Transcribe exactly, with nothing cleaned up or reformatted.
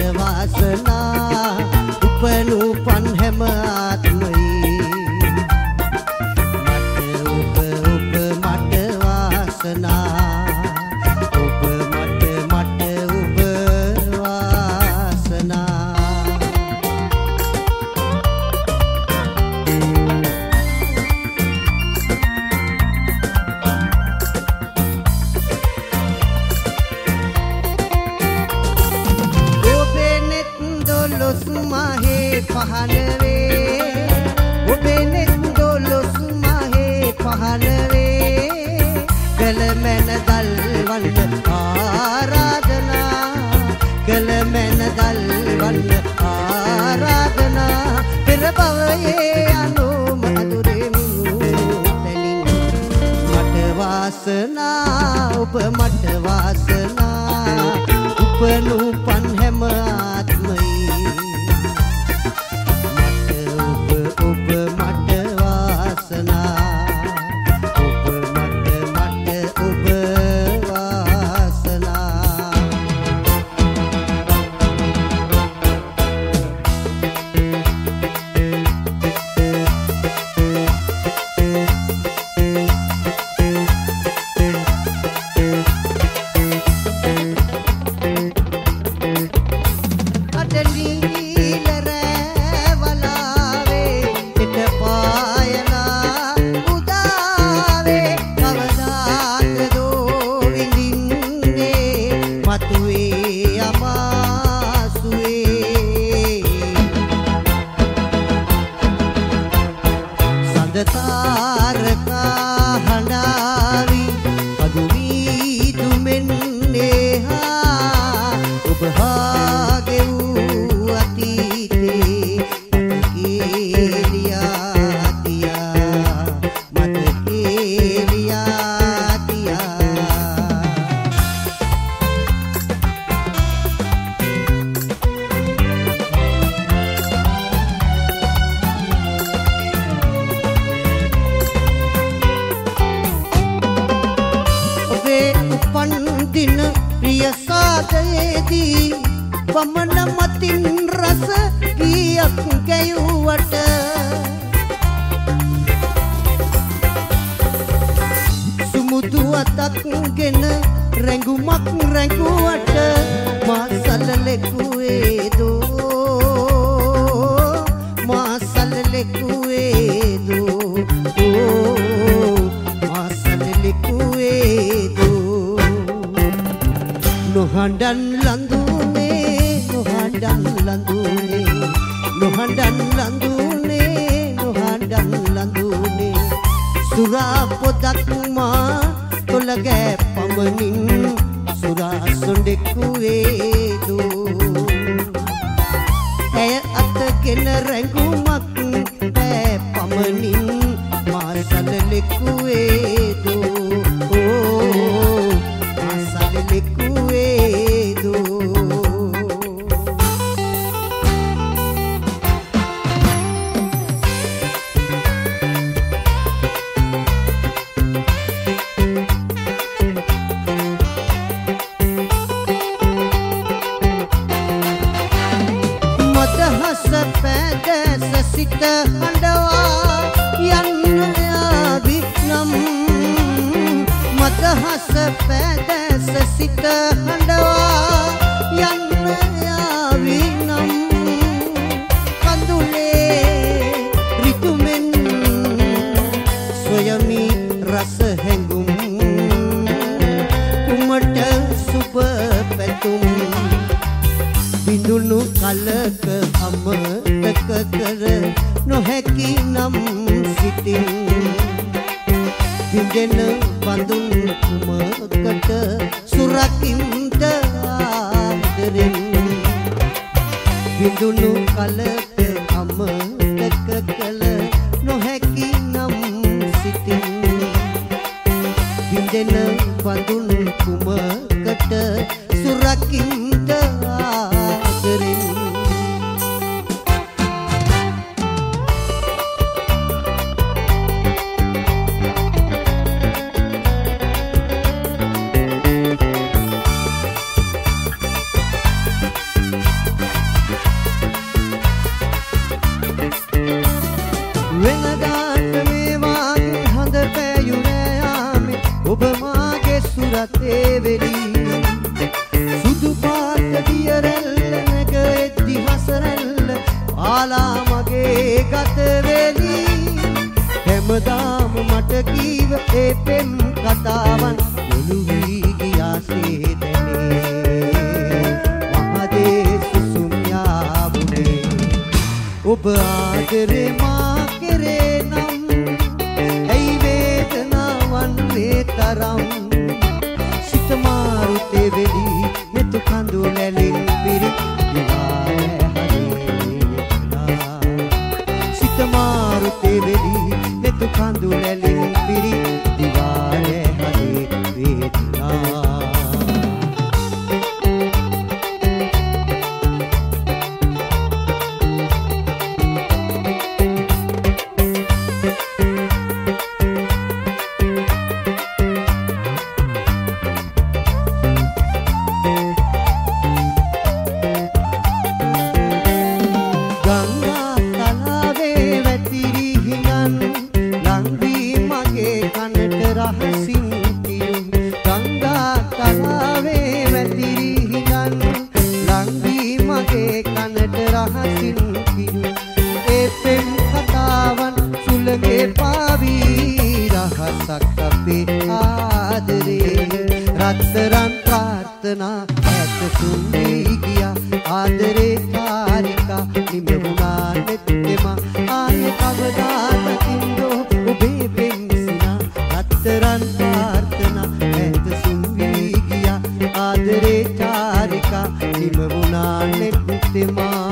වාසනා උපනුපන් හැම ආත්මයි මට ඔබ ඔබ මට වාසනා ඔබ මට මට ඔබ වාසනා mahee pahanave obene dolos mahee pahanave galmen dalwan aaradana galmen dalwan aaradana perabavaye anu madure minutelin mata wasana ඔබ මට වාසනා උපනුපන් හැම ආත්මයි තාරකා හඬාවි අදුවී දුමෙන්නේ හා ඔබ හාගේ වූ අතීතේ මතකේ ලියා තියා මතකේ ලියා තියා පන්දින ප්‍රිය සාදයේදී වමන මතින් රස ගීයක් ගැයුවට සුමුදු අතක්ගෙන රැඟුමක් රැඟුවට මා සලලෙකුවේ දෝ මා සලලෙකුවේ දෝ මා සලලෙකුවේ නොහඬන් ලඳුනේ නොහඬන් ලඳුනේ නොහඬන් ලඳුනේ නොහඬන් ලඳුනේ සුරා පොදක් මා තොල ගෑ පමනින් සුරා සොඬෙකුවේ දෝ ඇය අතගෙන රැඟුමක් බෑ පමනින් මා සලලෙකුවේ දෝ මා සලලෙකුවේ මදහස පැදැස සිට හඬවා යන්න යාවි නම් මදහස පැදැස සිට හඬවා යන්න යාවි නම් කඳුලේ රිතුමෙන් සොයමි රස හැඟුම් කුමට සුබ පැතුම් බිඳුණු කලක අමතක කර නොහැකි නම් සිතින් විඳෙන බඳුන් කුමකට සුරකින්ද ආදරෙන් බිඳුණු කලක අමතක කළ නොහැකි නම් සිතින් විඳෙන බඳුන් කුමකට සුරකින්ද ආදරෙන් රතේ වෙලි සුදු පාට දිය රැල්ල නැග එද්දි හසරැල්ල ආලා මගේ ගත වෙලි හැමදාම මට කීව ඒ පෙම් කතාවන් මුළු වී ගියාසේ දැනේ මහදේ සුසුම් යාබුනේ ඔබ ආදරේ මා කෙරේ නම් ඇයි වේදනාවන් වේ තරම් සිත මාරුතේ වෙලි මෙතු කඳු ලැලින් පිරි දිවාය හදේ සිත මාරුතේ වෙලි මෙතු කඳු ලැලින් පිරි දිවාය හදේ වේදනා රත්තරන් ප්‍රාර්ථනා ඇත සුන්දී ගියා ආදරේ කාරිකා නිමුණා නෙත්තෙම ආය කවදාකින්දෝ ඔබේ පෙන්සිනා රත්තරන් ප්‍රාර්ථනා ඇත සුන්දී ගියා ආදරේ කාරිකා නිමුණා නෙත්තෙම